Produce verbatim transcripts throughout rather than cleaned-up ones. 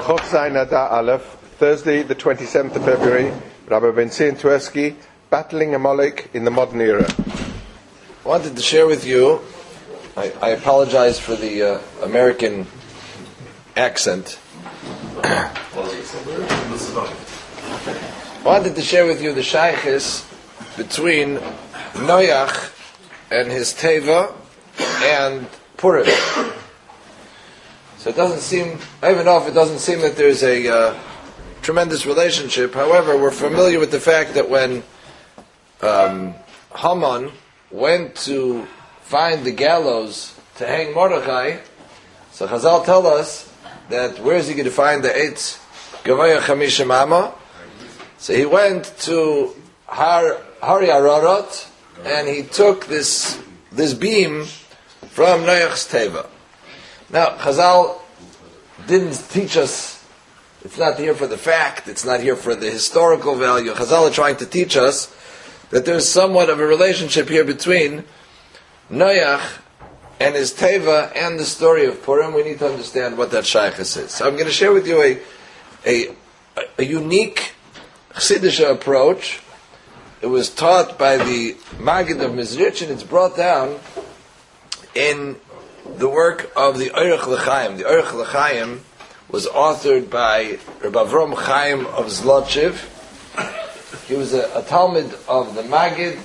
Chof Zayin Adar Aleph, Thursday, the twenty-seventh of February, Rabbi Ben-Zion Tversky, Battling Amalek in the Modern Era. I wanted to share with you, I, I apologize for the uh, American accent. I wanted to share with you the shaykhis between Noach and his Teva and Purim. So it doesn't seem, I even know if it doesn't seem that there's a uh, tremendous relationship. However, we're familiar with the fact that when um, Haman went to find the gallows to hang Mordechai, so Chazal tell us that where is he going to find the Eitz Gavaya Chamishim Amma? So he went to Har Hari Ararat and he took this this beam from Noach's Teva. Now, Chazal didn't teach us, it's not here for the fact, it's not here for the historical value. Chazal are trying to teach us that there's somewhat of a relationship here between Noach and his Teva and the story of Purim. We need to understand what that shaykhus is. So I'm going to share with you a a, a unique Chassidish approach. It was taught by the Maggid of Mizrich and it's brought down in the work of the Orech L'Chaim. The Orech L'Chaim was authored by Rabbi Avram Chaim of Zlotchev. He was a, a Talmud of the Maggid.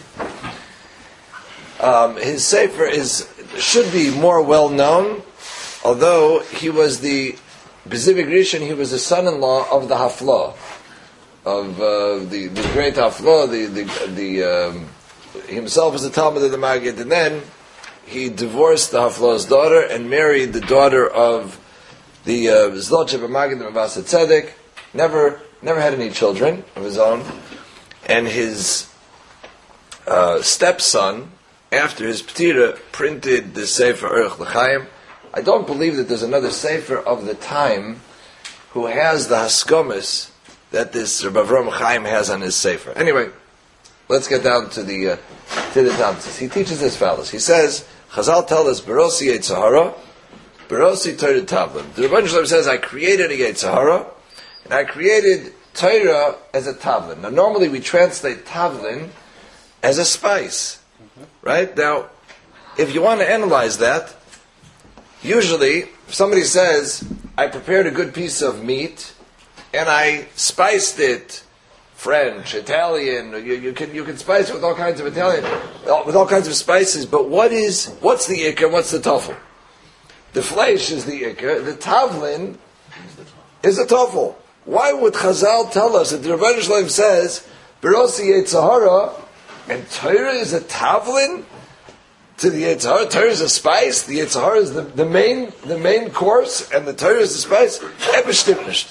Um, his Sefer is should be more well known, although he was the B'zivig Rishon, he was the son-in-law of the Haflah, of uh, the, the great Haflah. The the, the um, himself was a Talmud of the Maggid, and then he divorced the Haflah's daughter and married the daughter of the Zlotchev Maggid of Mavaseh Tzedek. Never, never had any children of his own, and his uh, stepson, after his Ptira, printed the Sefer Orech L'Chaim. I don't believe that there's another Sefer of the time who has the Haskomis that this Rabbi Avram Chaim has on his Sefer. Anyway, let's get down to the uh, to the Tansis. He teaches as follows. He says, Chazal tell us, Berosi Yetzer Hara, Berosi Torah Tavlin. The Rebbeinu Shalom says, I created a Yetzer Hara, and I created Torah as a Tavlin. Now, normally we translate Tavlin as a spice. Mm-hmm. Right? Now, if you want to analyze that, usually, if somebody says, I prepared a good piece of meat, and I spiced it French, Italian, you, you can you can spice it with all kinds of Italian, with all kinds of spices. But what is what's the ikar? What's the toffel? The flesh is the ikar. The tavlin is the toffel. Why would Chazal tell us that the Rebbeinu Shalom says Berosi Yetzer Hara and Torah is a tavlin to the Yetzer Hara? Torah is a spice. The Yetzer Hara is the, the main the main course, and the Torah is the spice. Ebeshtipnisht.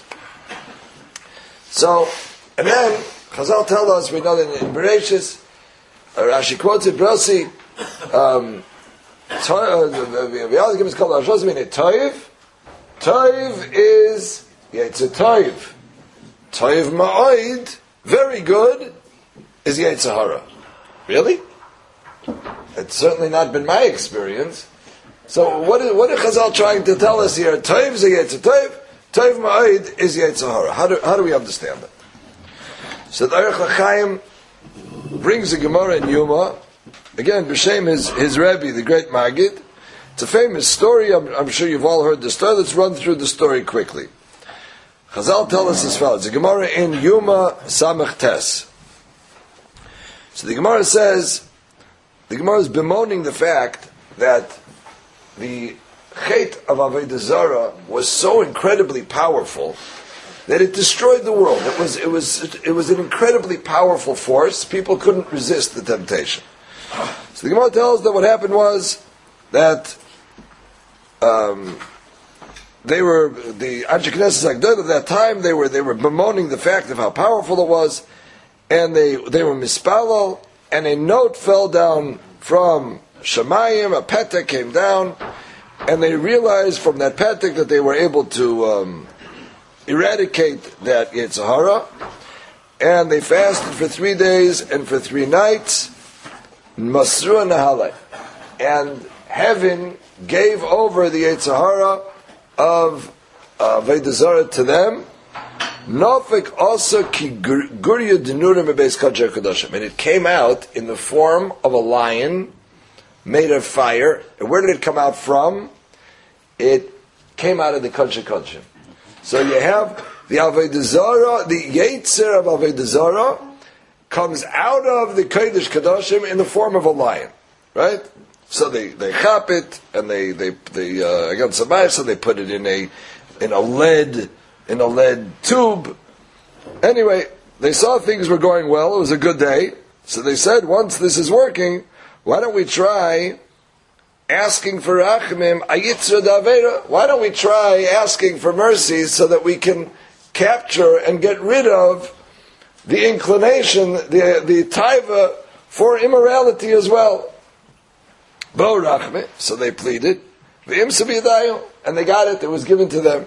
So. And then Chazal tell us, we know that in Bereshis, uh, Rashi quotes it, Brosi, um, V'yal is called Arshos Min Toiv. Toiv is, yeah, it's a Toiv. Toiv Ma'oid, very good, is Yetzer Hara. Really? It's certainly not been my experience. So what is, what is Chazal trying to tell us here? Toiv is a Yetzer Toiv, Toiv Ma'oid is Yetzer Hara. How do, how do we understand that? So the Orech L'Chaim brings a Gemara in Yuma, again, b'shem his, his Rebbe, the great Maggid. It's a famous story, I'm, I'm sure you've all heard the story. Let's run through the story quickly. Chazal tell us as follows. It's a Gemara in Yuma Samech Tes. So the Gemara says, the Gemara is bemoaning the fact that the Chet of Avodah Zarah was so incredibly powerful that it destroyed the world. It was it was it was an incredibly powerful force. People couldn't resist the temptation. So the Gemara tells that what happened was that um, they were the Anshe Knesset Agdol of that time. They were they were bemoaning the fact of how powerful it was, and they they were mispalal, and a note fell down from Shemayim. A petek came down, and they realized from that petek that they were able to. Um, eradicate that Yetzer Hara, and they fasted for three days and for three nights, Masru Nahalei, and heaven gave over the Yetzer Hara of avodah zarah to them. Nofik also ki gurya denurim bebeis kodesh kadoshim, and it came out in the form of a lion made of fire. And where did it come out from? It came out of the kodesh kadoshim. So you have the avodah zarah, the yetzer of avodah zarah comes out of the kodesh kadoshim in the form of a lion, right? So they they chop it and they they they uh, against the knife, so they put it in a in a lead. in a lead tube. Anyway, they saw things were going well. It was a good day. So they said, once this is working, why don't we try asking for rachmim ayitzra davera? Why don't we try asking for mercy so that we can capture and get rid of the inclination, the the taiva for immorality as well? Bo rachmim. So they pleaded, v'im sabidayu, and they got it. It was given to them.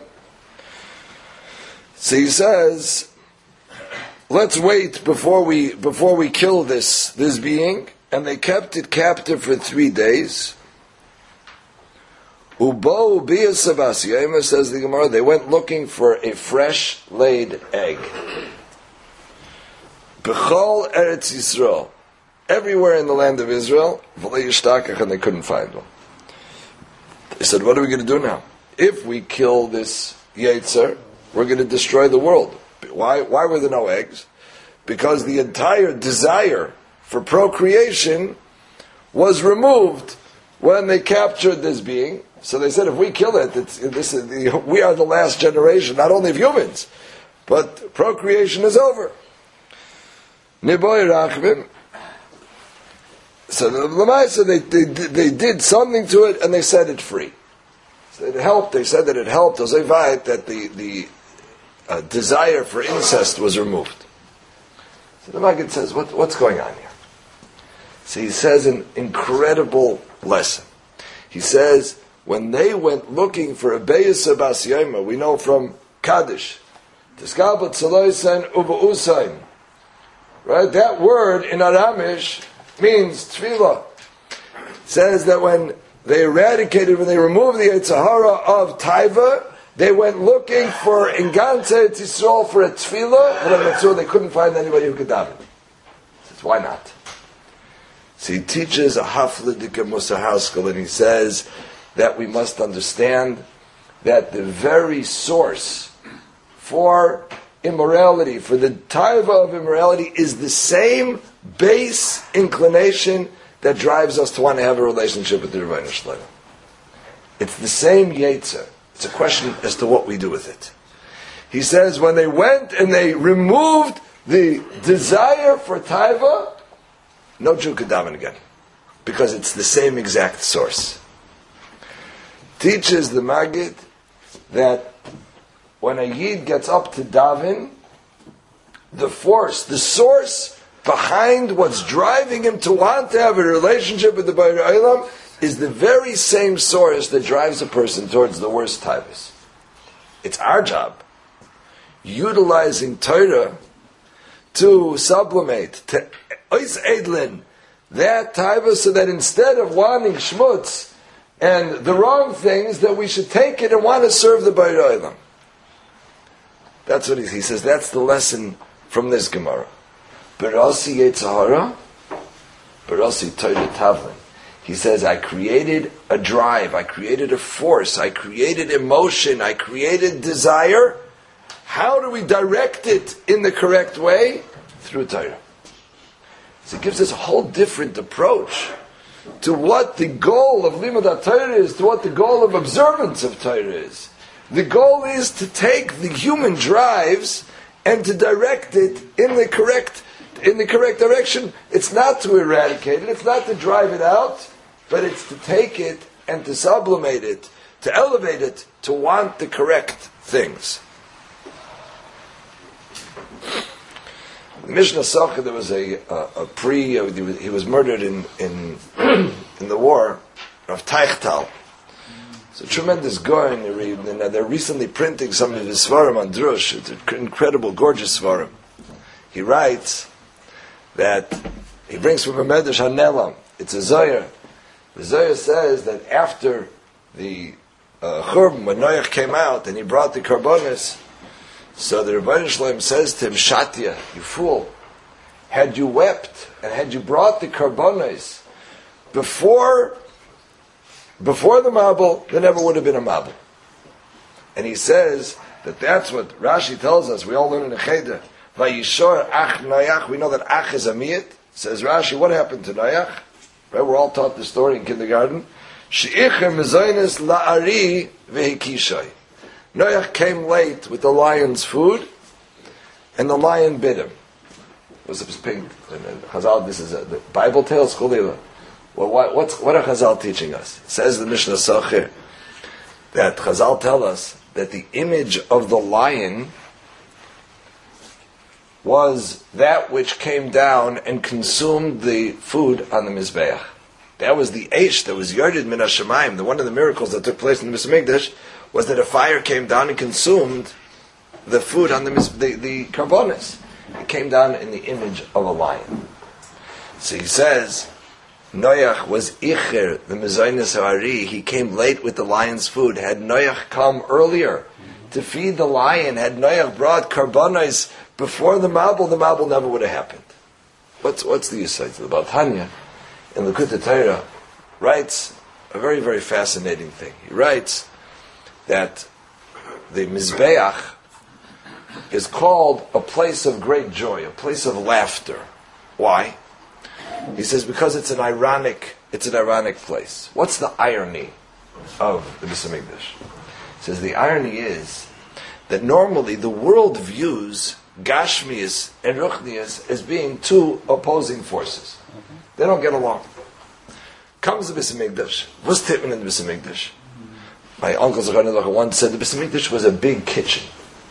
So he says, let's wait before we before we kill this this being, and they kept it captive for three days. Ubo biyasabas yema, says the Gemara, they went looking for a fresh laid egg. Bechol Eretz Yisrael, everywhere in the land of Israel, and they couldn't find one. They said, what are we going to do now? If we kill this Yetzer, we're going to destroy the world. Why? Why were there no eggs? Because the entire desire for procreation was removed when they captured this being. So they said, if we kill it, it's, this is the, we are the last generation, not only of humans, but procreation is over. Niboy Rachmim. So the Lamaisa, they, they they did something to it and they set it free. So it helped. They said that it helped. That the the uh, desire for incest was removed. So the Maggid says, what, what's going on here? So he says an incredible lesson. He says, when they went looking for a Beyasa Bas Yoma, we know from Kaddish, Tiskabat Saloisan Uba Usain, right? That word in Aramish means tefillah. It says that when they eradicated, when they removed the Yitzhahara of Taiva, they went looking for Inganze Yisrael for a tefillah, but I'm sure they couldn't find anybody who could daven. He says, why not? So he teaches a Hafledika Musahauskal, and he says that we must understand that the very source for immorality, for the taiva of immorality, is the same base inclination that drives us to want to have a relationship with the Rebbeinu Shalom. It's the same yetzer. It's a question as to what we do with it. He says when they went and they removed the desire for taiva, no Jew could daven again, because it's the same exact source. Teaches the Maggid that when a Yid gets up to daven, the force, the source behind what's driving him to want to have a relationship with the Bari Olam is the very same source that drives a person towards the worst taivas. It's our job, utilizing Torah to sublimate, to ois edlin, that taiva, so that instead of wanting shmutz and the wrong things, that we should take it and want to serve the Bari Olam. That's what he, he says. That's the lesson from this Gemara. Berasi Yetzahara, Berasi Torah Tavlin. He says, I created a drive, I created a force, I created emotion, I created desire. How do we direct it in the correct way? Through Torah. So it gives us a whole different approach to what the goal of Limud Torah is, to what the goal of observance of Torah is. The goal is to take the human drives and to direct it in the correct in the correct direction. It's not to eradicate it, it's not to drive it out, but it's to take it and to sublimate it, to elevate it, to want the correct things. The Mishnah Socha, there was a, a, a pre, uh, he was murdered in in, in the war of Teichtal. It's a tremendous guy, and they're recently printing some of his svarim on Drush. It's an incredible, gorgeous svarim. He writes that he brings from a Medrash Hanelam. It's a Zohar. The Zohar says that after the uh, uh, Churban, when Noach came out and he brought the Karbonis, so the Rebbeinu Shalom says to him, Shatya, you fool, had you wept and had you brought the Karbonis before before the Mabul, there never would have been a Mabul. And he says that that's what Rashi tells us. We all learn in the Cheder. Vayishor ach Noach. We know that ach is a miyat. Says Rashi, what happened to Noach? Right, we're all taught this story in kindergarten. She'icher mezoines la'ari vehikishay. Noach came late with the lion's food, and the lion bit him. It was pink. Chazal, this is a the Bible tale, Skolila. Well, what, what's, what are Chazal teaching us? It says the Mishnah Socher that Chazal tell us that the image of the lion was that which came down and consumed the food on the Mizbeach. That was the Eish that was Yarded Min HaShamayim. The one of the miracles that took place in the Mikdash was that a fire came down and consumed the food on the the, the Karbonis. It came down in the image of a lion. So he says, Noach was Icher, the Mezoines Ha'ari. He came late with the lion's food. Had Noach come earlier to feed the lion, had Noach brought Karbonis before the Mabul, the Mabul never would have happened. What's what's the insight about Tanya? In the Likutei Torah writes a very, very fascinating thing. He writes that the Mizbeach is called a place of great joy, a place of laughter. Why? He says because it's an ironic, it's an ironic place. What's the irony of the Beis Hamikdash? He says the irony is that normally the world views Gashmias and Ruchnias as being two opposing forces. They don't get along. Comes the Beis Hamikdash. What's Tittman in the Beis Hamikdash? My uncle Zechariah once said the Beis Hamikdash was a big kitchen.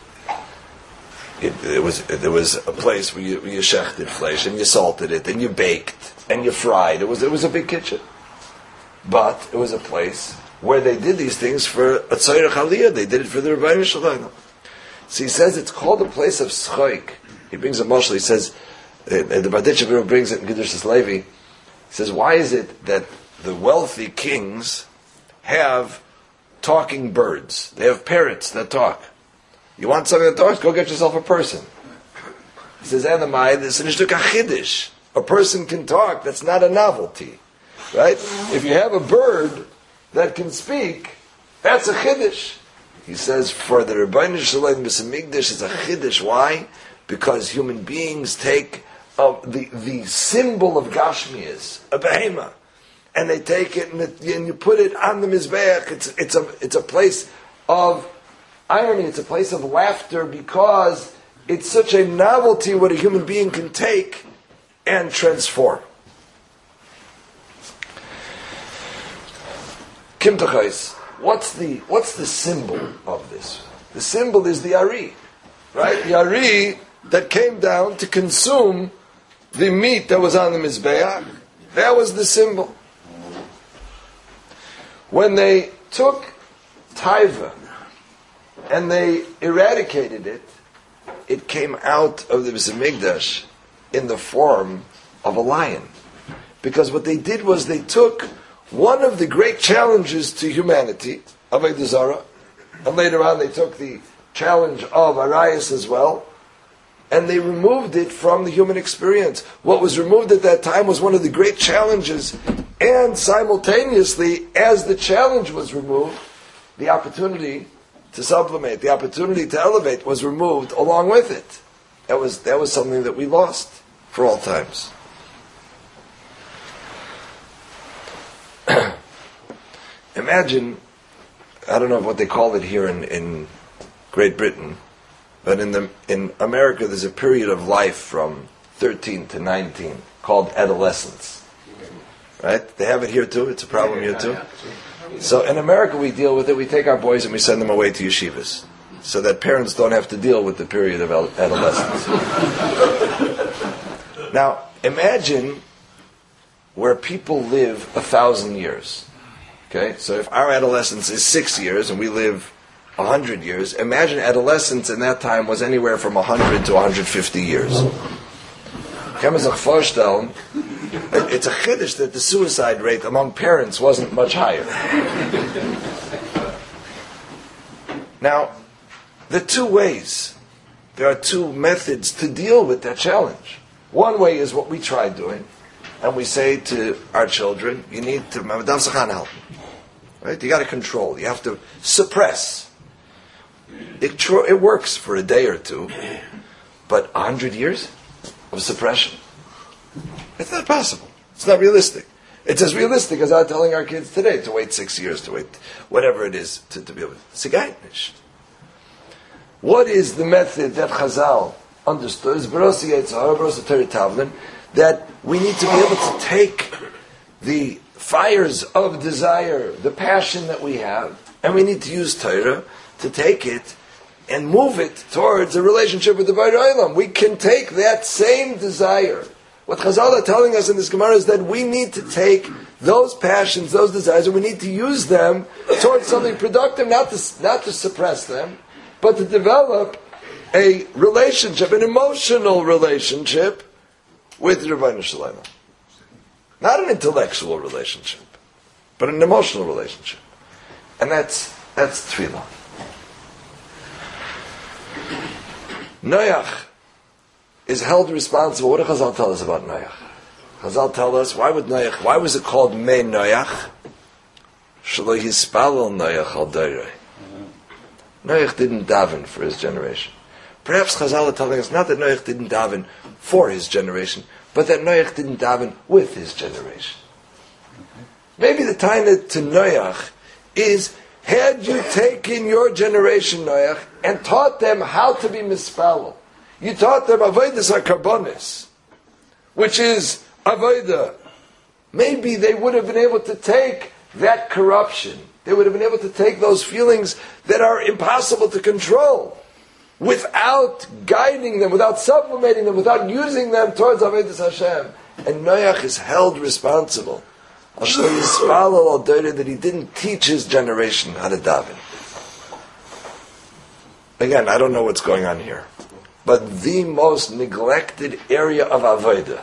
It, it was there was a place where you, where you shechted flesh and you salted it and you baked and you fried. It was it was a big kitchen, but it was a place where they did these things for a tzorech aliyah. They did it for the Rebbeinu Shalom. So he says it's called a place of schoik. He brings a mashal. He says uh, the Barditchev brings it in Kedushas Levi. He says why is it that the wealthy kings have talking birds? They have parrots that talk. You want something that talks? Go get yourself a person. He says, Anamai, this is a chiddush. A person can talk. That's not a novelty, right? If you have a bird that can speak, that's a chiddush. He says, for the Rebbeinu Shalom Beis Hamikdash is a chiddush. Why? Because human beings take uh, the the symbol of Gashmias, a behema, and they take it and, it and you put it on the mizbeach. It's it's a it's a place of irony. It's a place of laughter because it's such a novelty what a human being can take and transform. Kim Tachais, what's the what's the symbol of this? The symbol is the Ari, right? The Ari that came down to consume the meat that was on the Mizbeach. That was the symbol. When they took Taiva and they eradicated it, it came out of the Beis Hamikdash in the form of a lion. Because what they did was they took one of the great challenges to humanity, Avodah Zarah, and later on they took the challenge of Arayas as well, and they removed it from the human experience. What was removed at that time was one of the great challenges, and simultaneously, as the challenge was removed, the opportunity to sublimate, the opportunity to elevate was removed along with it. That was that was something that we lost for all times. Imagine, I don't know what they call it here in, in Great Britain, but in the in America there's a period of life from thirteen to nineteen called adolescence. Right? They have it here too. It's a problem here too. So in America we deal with it. We take our boys and we send them away to yeshivas, so that parents don't have to deal with the period of adolescence. Now imagine where people live a thousand years. Okay, so if our adolescence is six years and we live a hundred years, imagine adolescence in that time was anywhere from a hundred to one hundred fifty years. It's a chiddush that the suicide rate among parents wasn't much higher. Now, the two ways, there are two methods to deal with that challenge. One way is what we try doing, and we say to our children, you need to, Madam Sachan, help me. Right? You got to control, you have to suppress. It, tr- it works for a day or two, but a hundred years of suppression? It's not possible. It's not realistic. It's as realistic as our telling our kids today to wait six years, to wait whatever it is to, to be able to. Sigainish. What is the method that Chazal understood? Is Barosi Yetzirah, Barosi Torah Tavlin, that we need to be able to take the fires of desire, the passion that we have, and we need to use Torah to take it and move it towards a relationship with the Bari Olam. We can take that same desire. What Chazal are telling us in this Gemara is that we need to take those passions, those desires, and we need to use them towards something productive, not to, not to suppress them, but to develop a relationship, an emotional relationship with Rebbeinu Shalom. Not an intellectual relationship, but an emotional relationship. And that's that's tefillah. Noach is held responsible. What do Chazal tell us about Noach? Chazal tell us, why would Noach, why was it called Mei Noach? Shelo hispalel Noach al dairei. Noach didn't daven for his generation. Perhaps Chazal are telling us not that Noach didn't daven for his generation, but that Noach didn't daven with his generation. Maybe the time to Noach is, had you taken your generation, Noach, and taught them how to be mispalel, you taught them avodas hakarbonis, which is avodah, maybe they would have been able to take that corruption. They would have been able to take those feelings that are impossible to control without guiding them, without sublimating them, without using them towards avodas Hashem. And Noach is held responsible that he didn't teach his generation how to daven. Again, I don't know what's going on here, but the most neglected area of avodah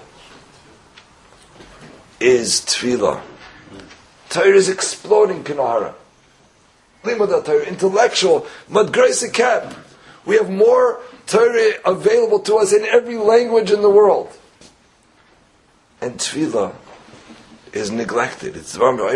is tefillah. Torah is exploding kinahara. Limud Torah, intellectual, madgresa cap. We have more Torah available to us in every language in the world. And tefillah is neglected. It's and we're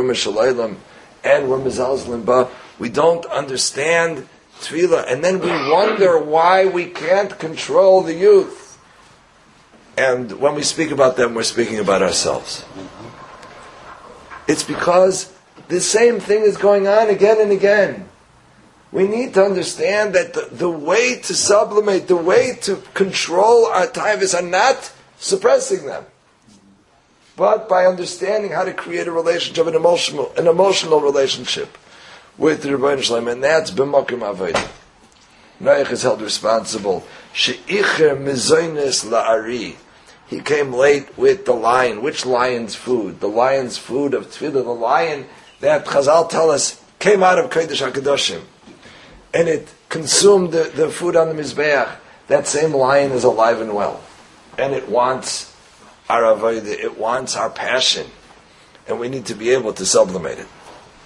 mizalzlim ba. We don't understand tefillah, and then we wonder why we can't control the youth. And when we speak about them, we're speaking about ourselves. It's because the same thing is going on again and again. We need to understand that the, the way to sublimate, the way to control our taivas are not suppressing them, but by understanding how to create a relationship, an emotional, an emotional relationship with the Rebbeinu Shalom, and that's b'makom avodah. Noach is held responsible. She'icher mizoynes la'ari. He came late with the lion. Which lion's food? The lion's food of tefillah. The lion that Chazal tell us came out of Kodesh HaKadoshim, and it consumed the, the food on the Mizbeach. That same lion is alive and well, and it wants our avodah, it wants our passion, and we need to be able to sublimate it.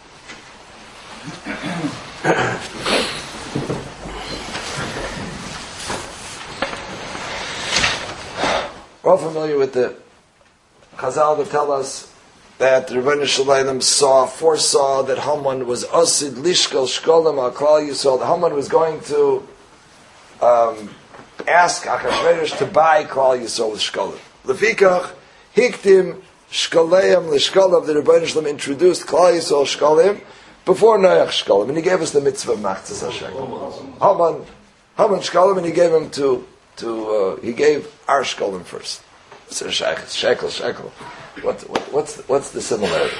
We're all familiar with the Chazal that tell us that the Rebbeinu Shalom saw, foresaw that Haman was osid lishkal shkolim al klal Yisrael. The Haman was going to um, ask Achashverosh to buy klal Yisrael with shkolim. Lefikach hiktim shkoleim lishkolav. The Rebbeinu Shalom introduced klal Yisrael shkolim before Noach shkolim, and he gave us the mitzvah of machzas hashekel. Haman, Haman shkolim, and he gave him to to uh, he gave our shkolim first. So shekel, shekel, shekel. What, what, what's what's the similarity?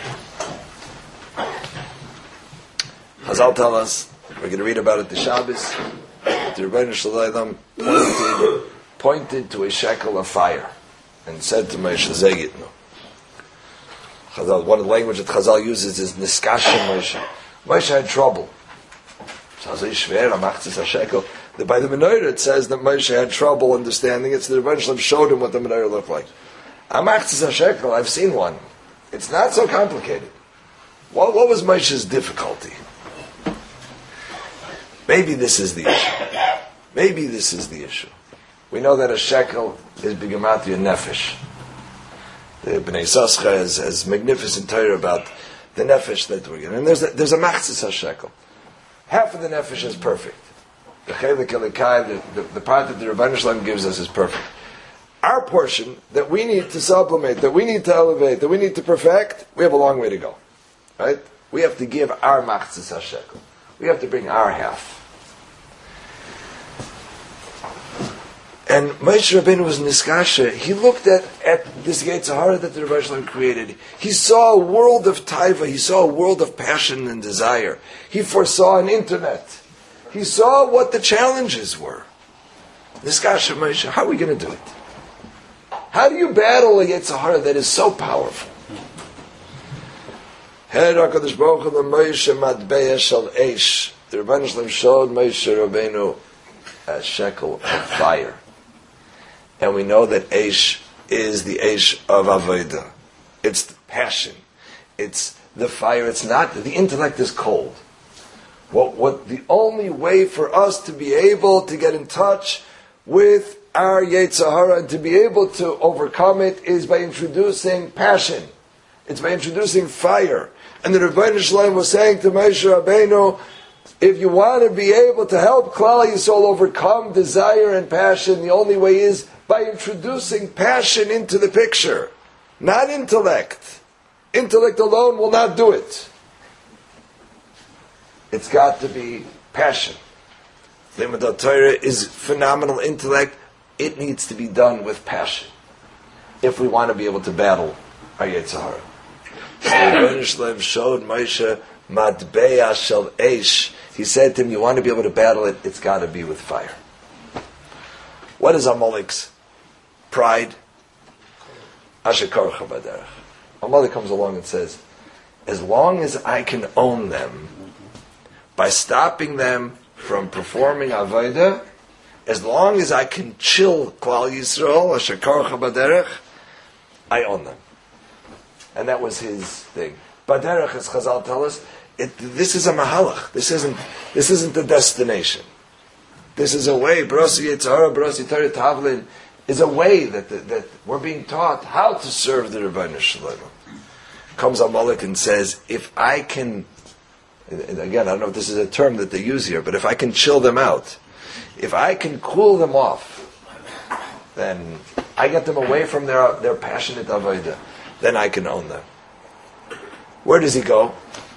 Chazal tell us, we're going to read about it the Shabbos. The Rebbeinu Shalom pointed, pointed to a shekel of fire and said to Moshe, Zegitnu. Chazal, one of the language that Chazal uses is niskashim Moshe. Moshe had trouble. By the menorah it says that Moshe had trouble understanding it, so the Rebbeinu Shalom showed him what the menorah looked like. Amachzis HaShekel, I've seen one. It's not so complicated. What, what was Moshe's difficulty? Maybe this is the issue. Maybe this is the issue. We know that a shekel is bigamatria nefesh. The Bnei Sascha has, has magnificent Torah about the nefesh that we're getting. And there's a, there's a machzis shekel. Half of the nefesh is perfect. The chelik elikai, the, the, the part that the Rebbeinu Shalom gives us is perfect. Our portion that we need to sublimate, that we need to elevate, that we need to perfect, we have a long way to go. Right? We have to give our machzis shekel. We have to bring our half. And Moshe Rabbeinu was niskasha. He looked at, at this Yetzer Hara that the Rebbe Shalom created. He saw a world of taiva. He saw a world of passion and desire. He foresaw an internet. He saw what the challenges were. Niskasha Moshe, how are we going to do it? How do you battle a Yetzer Hara that is so powerful? The Rebbe Shalom showed Moshe Rabbeinu a shekel of fire. And we know that Eish is the Eish of Avodah. It's the passion. It's the fire. It's not, the intellect is cold. What, what the only way for us to be able to get in touch with our Yetzer Hara and to be able to overcome it is by introducing passion. It's by introducing fire. And the Rebbeinu Shalom was saying to Moshe Rabbeinu, if you want to be able to help Klal Yisrael overcome desire and passion, the only way is by introducing passion into the picture, not intellect. Intellect alone will not do it. It's got to be passion. Limud Torah is phenomenal intellect. It needs to be done with passion if we want to be able to battle our Yetzer Hara. So the Rebbeinu Shalom showed Moshe Matbeya shel Eish. He said to him, you want to be able to battle it, it's got to be with fire. What is Amalek's pride? Ashekarcha baderech. Amalek comes along and says, as long as I can own them, by stopping them from performing Avodah, as long as I can chill Klal Yisrael, Ashekarcha baderech, I own them. And that was his thing. Baderech, as Chazal tell us, It, this is a mahalach. This isn't. This isn't the destination. This is a way. Brosi Yitzhara, Brosi Torah Tavlin is a way that the, that we're being taught how to serve the Rebbeinu Shalom. Comes Amalek and says, if I can, and again, I don't know if this is a term that they use here, but if I can chill them out, if I can cool them off, then I get them away from their their passionate avodah. Then I can own them. Where does he go?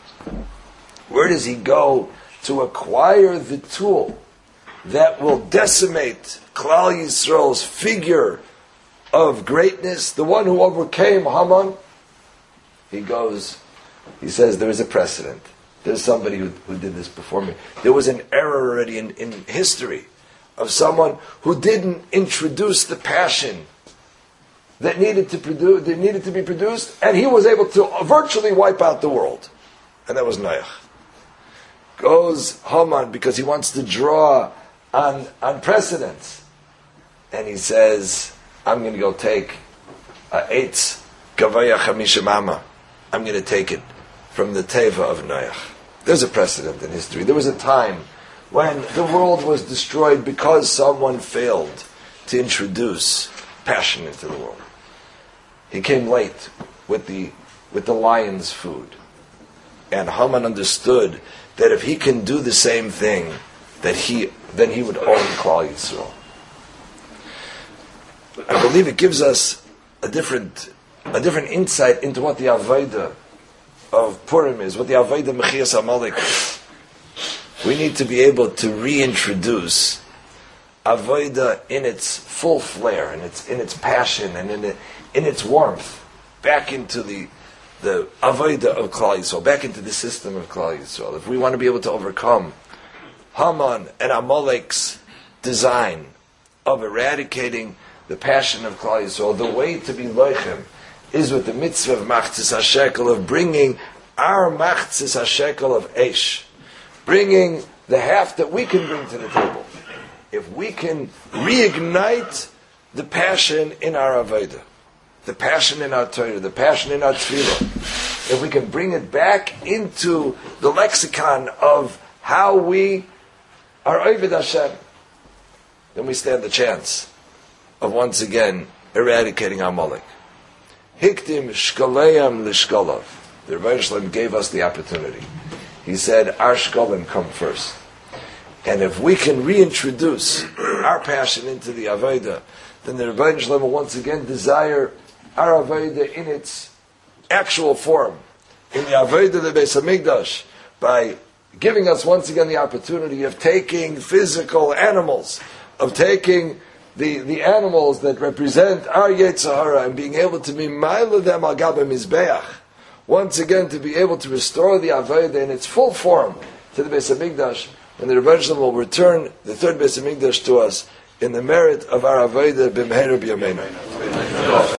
Where does he go to acquire the tool that will decimate Klal Yisrael's figure of greatness, the one who overcame Haman? He goes, he says, there is a precedent. There's somebody who, who did this before me. There was an error already in, in history of someone who didn't introduce the passion that needed to produce, that needed to be produced, and he was able to virtually wipe out the world. And that was Noach. Goes Haman because he wants to draw on, on precedents. And he says, I'm going to go take a eitz gavaya chamisha mama. I'm going to take it from the teva of Noach. There's a precedent in history. There was a time when the world was destroyed because someone failed to introduce passion into the world. He came late with the with the lion's food. And Haman understood that if he can do the same thing, that he then he would own Klal Yisrael. I believe it gives us a different a different insight into what the Avodah of Purim is, what the Avodah Mechias Amalek. We need to be able to reintroduce Avodah in its full flare, in its in its passion, and in it, in its warmth, back into the the Avodah of Klal Yisrael, back into the system of Klal Yisrael. If we want to be able to overcome Haman and Amalek's design of eradicating the passion of Klal Yisrael, the way to be loichem is with the mitzvah of Machzis HaShekel, of bringing our Machzis HaShekel of Eish, bringing the half that we can bring to the table. If we can reignite the passion in our Avodah, the passion in our Torah, the passion in our Tefillah, if we can bring it back into the lexicon of how we are Ovid Hashem, then we stand the chance of once again eradicating Amalek. Hiktim shkoleim lishkolov. The Rebbeinu Shalom gave us the opportunity. He said, our shkolim come first. And if we can reintroduce our passion into the Avodah, then the Rebbeinu Shalom will once again desire our Avodah in its actual form, in the Avodah of the Beis HaMikdash, by giving us once again the opportunity of taking physical animals, of taking the, the animals that represent our Yetzer Hara and being able to be ma'ila them al gabe mizbeach, once again to be able to restore the Avodah in its full form to the Beis HaMikdash, when the Rebbeinu Shalom will return the third Beis HaMikdash to us in the merit of our Avodah b'meher b'yameinu.